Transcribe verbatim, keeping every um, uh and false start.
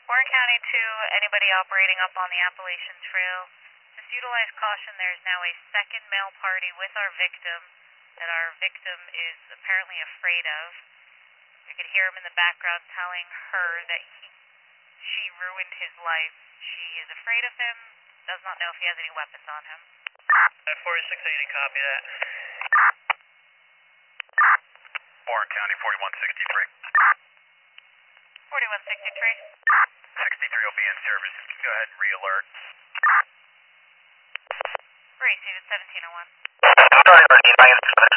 Warren County to anybody operating up on the Appalachian Trail. Just utilize caution. There's now a second male party with our victim that our victim is apparently afraid of. You can hear him in the background telling her that he, she ruined his life. She is afraid of him, does not know if he has any weapons on him. forty-six eighty, copy that. Warren County, forty-one sixty-three. forty-one sixty-three. sixty-three will be in service. Go ahead and re-alert. Received at seventeen oh one.